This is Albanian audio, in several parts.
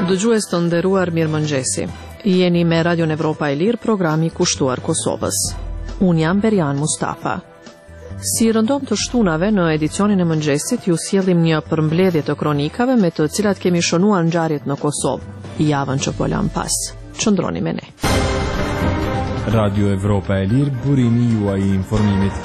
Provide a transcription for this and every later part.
Dëgjues të nderuar, mirëmëngjesi. Jeni me Radion Evropa e Lirë, programi kushtuar Kosovës. Unë jam Berian Mustafa. Si rëndom të shtunave në edicionin e mëngjesit, ju sjellim një përmbledhje të kronikave me të cilat kemi shënuar ngjarjet në Kosovë, javën që po lan pas. Qëndroni me ne. Radio Evropa e Lirë, burimi juaj i informimit.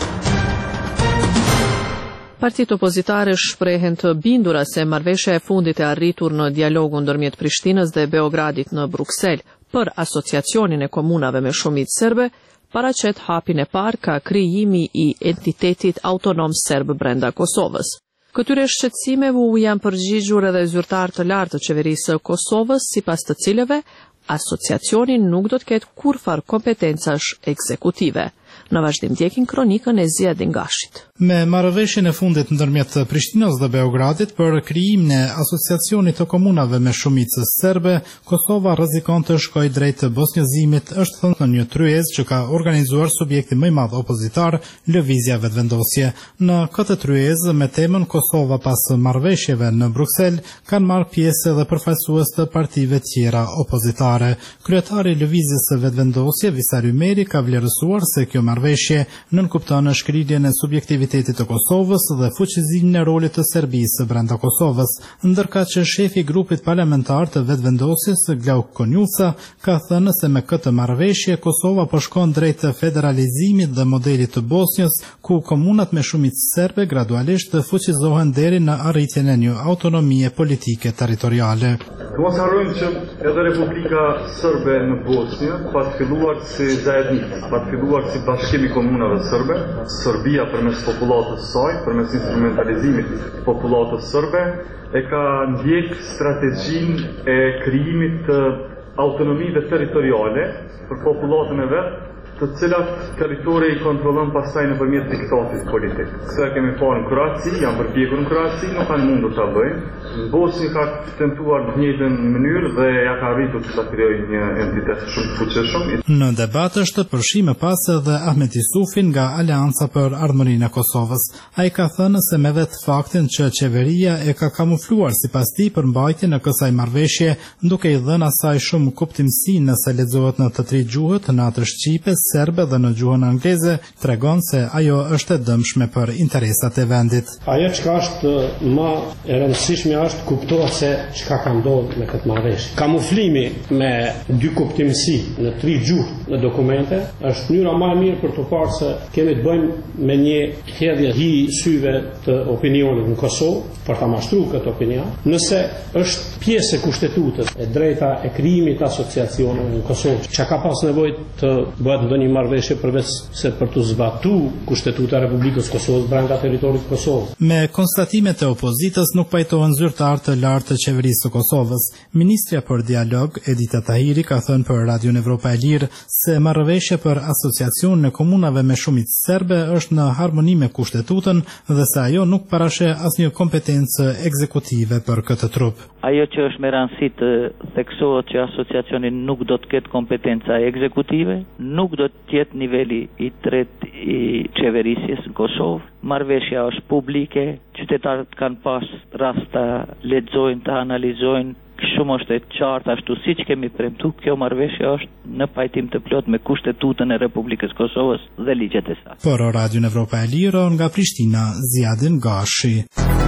Partitë opozitare shprehen të bindura se marrëveshja e fundit e arritur në dialogun ndërmjet Prishtinës dhe Beogradit në Bruksel për asociacionin e komunave me shumicë serbe paraqet hapin e parë ka krijimi i entitetit autonom serb brenda Kosovës. Këtyre shqetësimeve u janë përgjigjur edhe zyrtar të lartë të qeverisë së Kosovës, sipas të cilëve asociacioni nuk do të ketë kurrfar kompetencash ekzekutive. Në vazhdim ndjekin kronikën e Ziadin Gashit. Me marrëveshjen e fundit ndërmjet Prishtinës dhe Beogradit për krijimin e asociacionit të komunave me shumicë serbe, Kosova rrezikon të shkojë drejt bosnjëzimit, është thënë në një tryezë që ka organizuar subjekti më i madh opozitar, Lëvizja Vetvendosje. Në këtë tryezë me temën Kosova pas marrëveshjeve në Bruksel kanë marrë pjesë edhe përfaqësues të partive tjera opozitare. Kryetari i Lëvizjes Vetvendosje, Visar Ymeri, ka vlerësuar se kjo marrëveshje nënkupton shkrirjen e subjektivitetit të Kosovës dhe fuqizimin e rolit të Serbisë brenda Kosovës, ndërkaq që shefi i grupit parlamentar të Vetvendosjes, Glauk Konjuca, ka thënë se me këtë marrëveshje Kosova po shkon drejt federalizimit dhe modelit të Bosnjës, ku komunat me shumicë serbe gradualisht fuqizohen deri në arritjen e një autonomie politike territoriale. Mos harrojmë që edhe Republika Serbe në Bosnjë pas filluar si zajednica, pas filluar si bashkim i komunave serbe, Serbia përmes popullatës saj, përmes instrumentalizimit popullatës serbe, e ka ndjek strategjinë e krijimit të autonomive territoriale për popullatën e vet, të cilat territori i kontrollon pastaj nëpërmjet diktatit politik. Këto kemi parë në Kroaci, janë përpjekur në Kroaci, nuk kanë mundur ta bëjnë. Në Bosnjë ka tentuar në të njëjtën mënyrë dhe ja ka arritur të krijojë një entitet shumë të fuqishëm. Në debat është përfshirë më pas edhe Ahmet Isufin nga Aleanca për Ardhmërinë e Kosovës. Ai ka thënë se me vetë faktin që qeveria e ka kamufluar sipas tij përmbajtjen e kësaj marrëveshje, duke i dhënë asaj shumë kuptimsi nëse lexohet në të tri gjuhët, në atë shqipe, serbe dhe në gjuhën angleze, tregon se ajo është e dëmshme për interesat e vendit. Ajo çka është më e rëndësishme është kuptohet se çka ka ndodhur me këtë marrëveshje. Kamuflimi me dy kuptimësi në tri gjuhë në dokumente është mënyra më e mirë për të parë se kemi të bëjmë me një hedhje hi syve të opinionit në Kosovë për ta mashtruar këtë opinion. Nëse është pjesë e kushtetutës e drejta e krijimit të asociacioneve në Kosovë, çka ka pas nevojë të bëhet një marrëveshje përveç se për të zbatuar kushtetuta e Republikës Kosovës brenda territorit të Kosovës. Me konstatimet e opozitës nuk pajtohen zyrtar të lartë të qeverisë së Kosovës. Ministrja për dialog, Edita Tahiri, ka thënë për Radion Evropa e Lirë se marrëveshja për asociacionin e komunave me shumicë serbe është në harmoni me kushtetutën dhe se ajo nuk parasheh asnjë kompetencë ekzekutive për këtë trup. Ajo që është me rëndësi të theksohet që asociacioni nuk do të ketë kompetenca ekzekutive, nuk do të jetë niveli i tretë i qeverisjes në Kosovë. Marrëveshja është publike, qytetarët kanë pas rast të lexojnë, të analizojnë, shumë është e qartë ashtu siç kemi premtuar, kjo marrëveshje është në pajtim të plot me kushtetutën e Republikës Kosovës dhe ligjet e saj. Për Radion Evropa e Lirë nga Prishtina, Ziadin Gashi.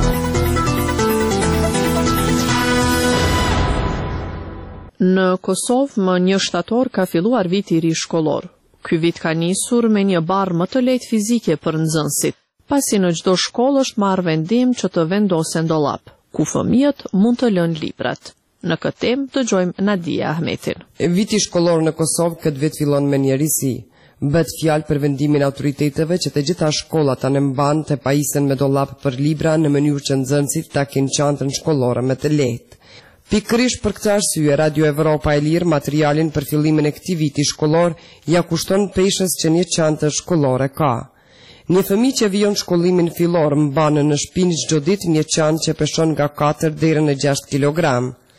Në Kosovë, më 1 shtator ka filluar viti i ri shkollor. Ky vit ka nisur me një barë më të lehtë fizike për nxënësit, pasi në çdo shkollë është marrë vendim që të vendosen dollap, ku fëmijët mund të lënë librat. Në këtë temë dëgjojmë Nadia Ahmetin. Viti shkollor në Kosovë këtë vit fillon me një risi. Bëhet fjalë për vendimin e autoriteteve që të gjitha shkollat ta mban të pajisen me dollap për libra në mënyrë që nxënësit ta kenë çantën shkollore më të lehtë. Pikërisht për këtë arsye, Radio Evropa e Lirë materialin për fillimin e këtij viti shkollor ja kushton peshës që një çantë shkollore ka. Një fëmijë që vijon shkollimin fillor mban në shtëpi çdo ditë një çantë që peshon nga 4 deri në 6 kg.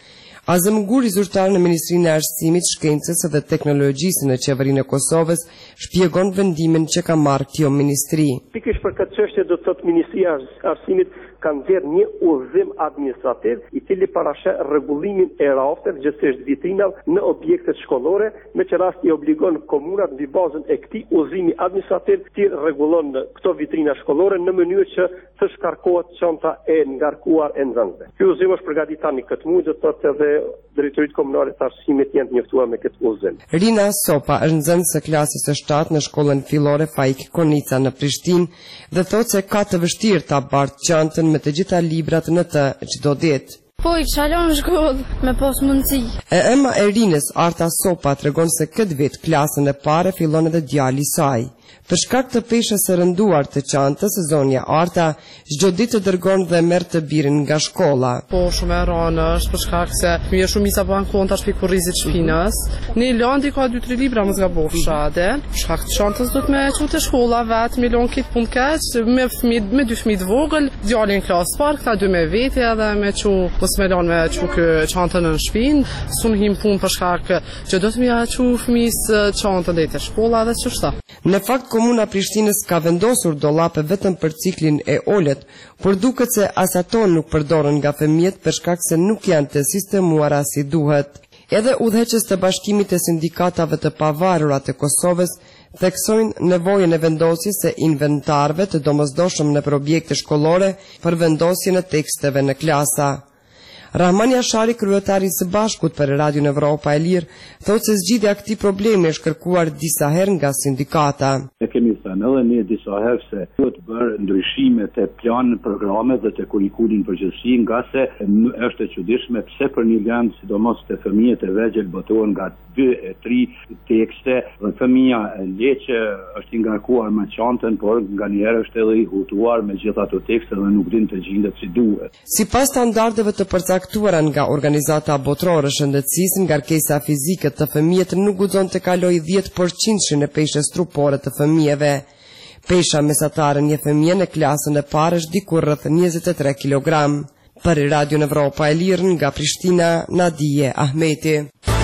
Azem Guri, zyrtar në Ministrinë e Arsimit, Shkencës dhe Teknologjisë në Qeverinë e Kosovës, shpjegon vendimin që ka marrë kjo ministri. Pikërisht për këtë çështje do të thotë Ministria e Arsimit ka nxjerrë një udhëzim administrativ i cili parashë rregullimin e rafteve, gjithsesi vitrinave në objektet shkollore, në që rast i obligon komunat mbi bazën e këtij udhëzimi administrativ të rregullon këto vitrina shkollore në mënyrë që të shkarkohet çanta e ngarkuar e nxënësve. Ky udhëzim është përgatitur tani këtë muaj, do të thotë edhe drejtoritë komunale të arsimit janë të njoftuar me këtë udhëzim. Rina Sopa është nxënëse klasës së 7 në shkollën fillore Faik Konica në Prishtinë dhe thotë se ka të vështirë ta bartë çantën me të gjitha librat në të çdo ditë. Po i qalon shkollë me pas mundësi. Ema e Rinës, Arta Sopa, tregon se këtë vit klasën e parë fillon edhe djali i saj. Për shkak të peshës së rënduar të çantës, zonja Arta çdo ditë të dërgon dhe merr të birin nga shkolla. Po shumë e rënë është për shkak se mirë shumica bën konta shpik kurrizit shpinës. Në Landi ka 2-3 libra mos gabofsha atë. Për shkak të çantës do të më çu te shkolla vet, më lon kit punë kaç me fëmijë, me 2 fëmijë të vogël, djalin klasë parë, këta 2 me vete edhe me çu mos më lon me çu kë çantën në shtëpinë. Sun him punë për shkak që do të më çu fëmis çantën deri te shkolla dhe çështa. Në fakt, Komuna Prishtinës ka vendosur dollape vetëm për ciklin e olët, por duket se as ato nuk përdoren nga fëmijët për shkak se nuk janë të sistemuara si duhet. Edhe udhëheqës të Bashkimit të Sindikatave të Pavarura të Kosovës theksojnë nevojën e vendosjes së inventarëve të domosdoshëm nëpër objekte shkollore për vendosjen e teksteve në klasa. Rahman Jashari, kryetari i Së Bashkut për Radion Evropa e Lirë, thotë se zgjidhja e këtij problemi është kërkuar disa herë nga sindikata. Ne kemi thënë edhe ne disa herë se duhet bërë ndryshime te planë, programe dhe te kurrikulumi përgjithësi, nga se është e çuditshme pse për një land, sidomos te fëmijët e vegjël, botohen nga 2-3 tekste dhe fëmia le që është i ngarkuar me çantën, por nganjëherë është edhe i hutuar me gjithë ato tekste dhe nuk din të gjendet si duhet. Sipas standardeve të përcaktuara nga Organizata Botërore e Shëndetësisë, ngarkesa fizike të fëmijët nuk guxon të kalojë 10% e peshës trupore të fëmijëve. Pesha mesatare një fëmije në klasën e parë është diku rreth 23 kg. Për Radio Evropa e Lirë nga Prishtina, Nadije Ahmeti.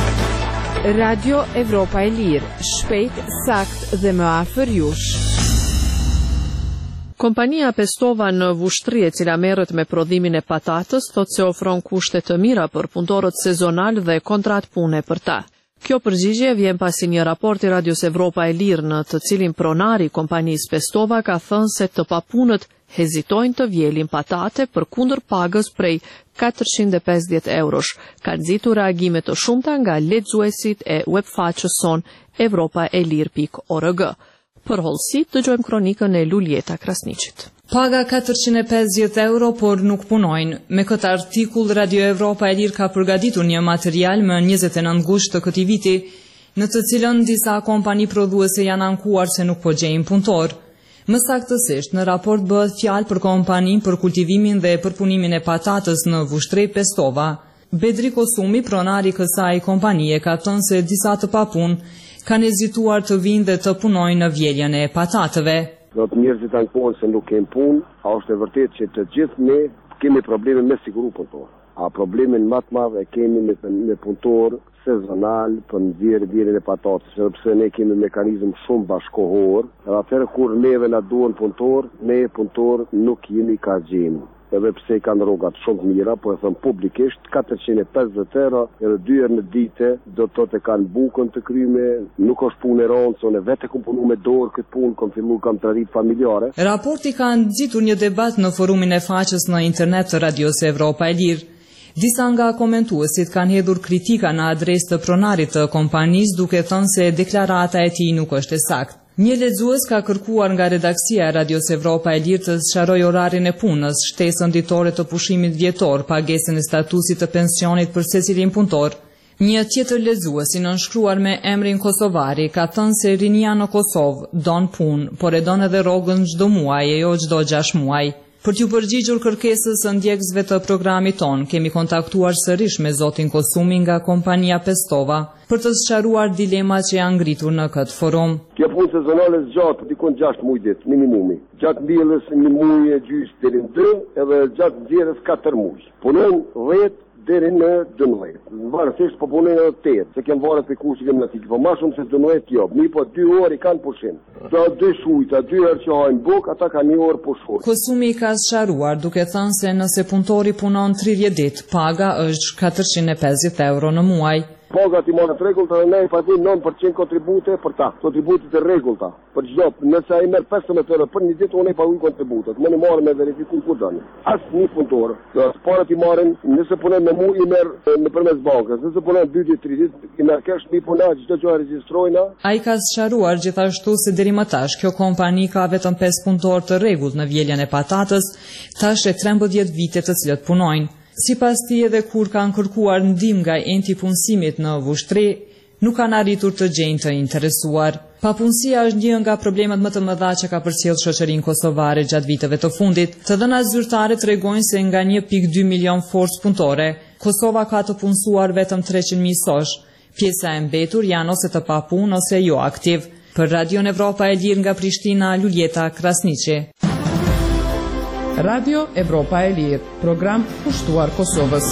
Radio Evropa e Lirë, shpejt, sakt dhe më afër jush. Kompania Pestova në Vushtri, e cila merret me prodhimin e patatës, thotë se ofron kushte të mira për punëtorët sezonal dhe kontrat pune për ta. Kjo përgjigje vjen pasi një raport i Radios Evropa e Lirë, në të cilin pronari i kompanisë Pestova ka thënë se të papunët hezitojnë të vjelin patate përkundër pagës prej 450 eurosh. Ka nxitur reagime të shumta nga lexuesit e webfaqes son europaelir.org. Për hollësi, dëgjojmë kronikën e Luljeta Krasniqit. Paga 450 euro, por nuk punojnë. Me këtë artikull, Radio Evropa e Lirë ka përgatitur një material më 29 gusht të këtij viti, në të cilën disa kompani prodhuese janë ankuar se nuk po gjejnë punëtor. Më saktësisht, në raport bëhet fjalë për kompaninë për kultivimin dhe përpunimin e patatës në Vushtri Pestova. Bedri Kosumi, pronari i kësaj kompanie, ka thënë se disa të papunë kanë hezituar të vinë dhe të punojnë në vjeljen e patatëve. Do të njerëzit ankohen se nuk kemë punë, a është e vërtet që të gjithë ne kemi probleme me siguru punëtor. A problemin më të madh e kemi me punëtor sezonal për nxjerrjen e patatës, sepse ne kemi mekanizëm shumë bashkohor, dhe atëherë kur neve na duan punëtor, ne punëtor nuk jemi ka gjemë. Edhe pse kanë rrogat shumë të mira, po e thëm publikisht, 450 euro, edhe 2 herë në ditë, do të thotë kanë bukën të kryme, nuk është punë e rëndë, unë vetë kam punuar me dorë këtë punë, kam traditë familjare. Raporti ka nxitur një debat në forumin e faqes në internet të Radios Evropa e Lirë. Disa nga komentuesit kanë hedhur kritika në adresë të pronarit të kompanisë, duke thënë se deklarata e tij nuk është e saktë. Një lexues ka kërkuar nga redaksia e Radios Evropa e Lirë të sqarojë orarin e punës, shtesën ditore të pushimit vjetor, pagesën e statusit të pensionit për secilin punëtor. Një tjetër lexues i nënshkruar me emrin Kosovari ka thënë se rinia në Kosovë don punë, por e don edhe rrogën çdo muaj e jo çdo 6 muaj. Për t'ju përgjigjur kërkesës së ndjekësve të programit ton, kemi kontaktuar sërish me zotin Kosumi nga kompania Pestova për të sqaruar dilemat që janë ngritur në këtë forum. Kjo punë sezonale zgjatë dikon 6 muaj ditë minimumi. Gjatë mbjellës 1 muaj e gjysmë deri në 2 edhe gjatë nxjerrjes 4 muaj. Punojnë 10 deri në 12. Varësisht po punojnë edhe 8, se kem varet për kursi gimnastik, po më shumë se 12 job. Mi po 2 orë i kanë pushim. Do 2 shujta, 2 herë që hajnë buk, ata kanë 1 orë pushur. Kosumi ka sqaruar duke thënë se nëse punëtori punon 30 ditë, paga është 450 euro në muaj. Pagat i marrë të rregullta dhe ne i paguajmë 9% kontribute për ta. Kontributet e rregullta. Për çdo, nëse ai merr 15 euro për një ditë, unë i paguaj kontributet. Më në marrë me verifikim ku doni. Asnjë punëtor. Do të parat i marrin, nëse punon me mua i merr nëpërmes bankës. Nëse punon 2 ditë, 3 ditë, i merr cash mi puna, çdo gjë regjistrojna. Ai ka sqaruar gjithashtu se deri më tash kjo kompani ka vetëm 5 punëtor të rregullt në vjeljen e patatës, tash e 13 vite të cilët punojnë. Sipas tij edhe kur kanë kërkuar ndihmë nga enti punësimit në Vushtri, nuk kanë arritur të gjejnë të interesuar. Papunësia është një nga problemet më të mëdha që ka përcjellë shoqërinë kosovare gjatë viteve të fundit. Të dhënat zyrtare tregojnë se nga 1.2 milion forcë punëtore, Kosova ka të punësuar vetëm 300.000 sosh. Pjesa e mbetur janë ose të papunë ose jo aktiv. Për Radio Evropa e Lirë nga Prishtina, Luljeta Krasniqi. Radio Evropa e Lirë, program pushtuar Kosovës.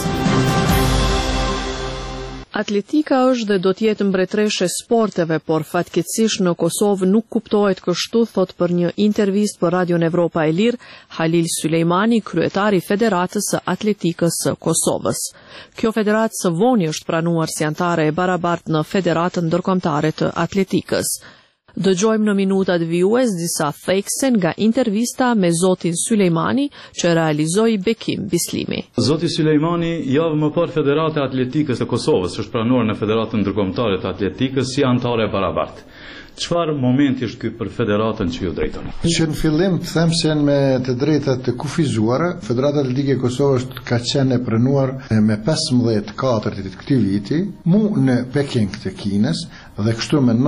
Atletika është dhe do t'jetë mbretëreshe sporteve, por fatkeqësisht në Kosovë nuk kuptohet kështu, thot për një intervistë për Radio Evropa e Lirë Halil Sulejmani, kryetari i Federatës së Atletikës së Kosovës. Kjo federatë së voni është pranuar si anëtare e barabartë në Federatën Ndërkombëtare të Atletikës. Dëgjojmë në minutat vijues disa thekse nga intervista me zotin Sulejmani që realizoi Bekim Bislimi. Zoti Sulejmani, javë më parë Federata e Atletikës e Kosovës është pranuar në Federatën Ndërkombëtare të Atletikës si anëtare e barabartë. Çfarë momenti është ky për federatën që ju drejtoni? Që në fillim të them se me të drejtat të kufizuara, Federata Atletike e Kosovës ka qenë e pranuar me 15/4 të këtij viti, mu në Peking të Kinës, dhe kështu me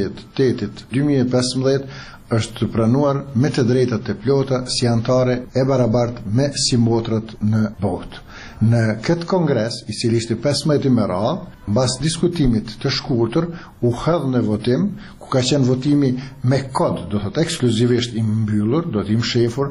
19/8/2015 është pranuar me të drejtat të plota si anëtare e barabartë me si motrat në botë. Në këtë kongres, i cili ishte 15 me radhë, mbas diskutimit të shkurtër, u hedh në votim, ku ka qenë votimi me kod, do thot ekskluzivisht i mbyllur, do të mshefur,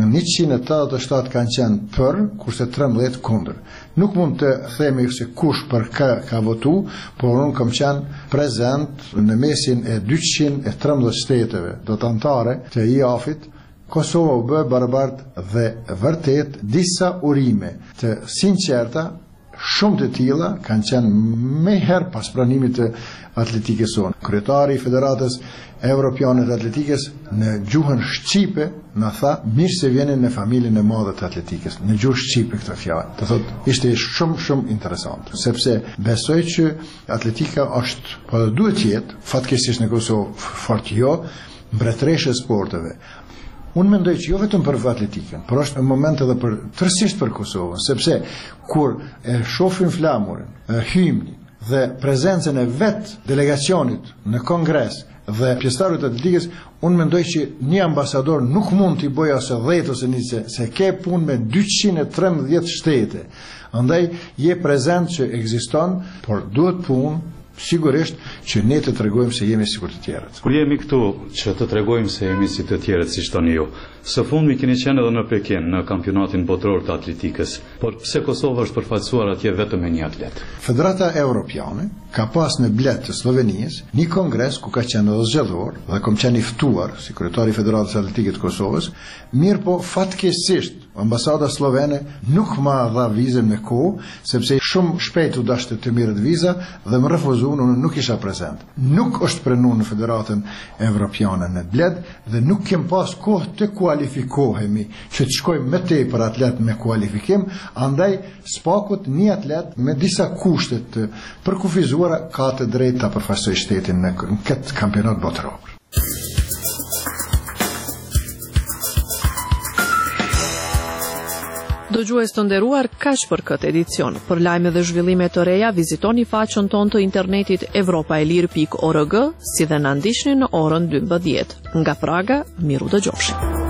187 kanë qenë për, kurse 13 kundër. Nuk mund të themi se kush për kë ka votu, por unë kam qenë prezent në mesin e 213 shteteve, do të anëtare të IAF-it. Kosova u bë barabartë dhe vërtet disa urime të sinqerta, shumë të tilla kanë qenë më herë pas pranimit të atletikës sonë. Kryetari i Federatës Evropiane të Atletikës në gjuhën shqipe na tha mirë se vjeni në familjen e madhe të atletikës. Në gjuhë shqipe këtë fjalë. Do thotë ishte shumë interesant, sepse besoj që atletika është, po duhet të jetë, fatkeqësisht në Kosovë fort jo, mbretëreshe sporteve. Unë mendoj që jo vetëm për atletikën, por është në moment edhe për tërësisht për Kosovën, sepse kur e shohim flamurin, hymnin dhe prezencën e vet delegacionit në kongres dhe pjesëtarët e atletikës, unë mendoj që një ambasador nuk mund t'i bëjë ose 10 ose 20, se ke punë me 213 shtete. Andaj je prezent që ekziston, por duhet punë sigurisht që ne të tregojmë se jemi sikur të tjerët. Kur jemi këtu që të tregojmë se jemi si të tjerët, siç thoni ju, së fundmi keni qenë edhe në Pekin në kampionatin botror të atletikës, por pse Kosova është përfaqësuar atje vetëm me një atlet? Federata Evropiane ka pas në Bled të Slovenisë një kongres ku ka qenë edhe zgjedhor dhe kam qenë i ftuar si kryetari i Federatës Atletike të Kosovës, mirë po fatkeqësisht ambasada slovene nuk ma dha vizën me kohë, sepse shumë shpejt u dashte të mirët viza dhe më refuzuan, unë nuk isha prezent. Nuk është pranuar në Federatën Evropiane në Bled dhe nuk kem pas kohë të kualifikohemi që të shkojmë me te për atlet me kualifikim, andaj spakut një atlet me disa kushtet të përkufizuara ka të drejtë ta përfaqësojë shtetin në këtë kampionat botror. Dëgjues të nderuar, kaq për këtë edicion. Për lajme dhe zhvillime të reja, vizitoni faqen tonë të internetit evropaelir.org, si dhe na ndiqni në orën 12. Nga Praga, miru dëgjofshim.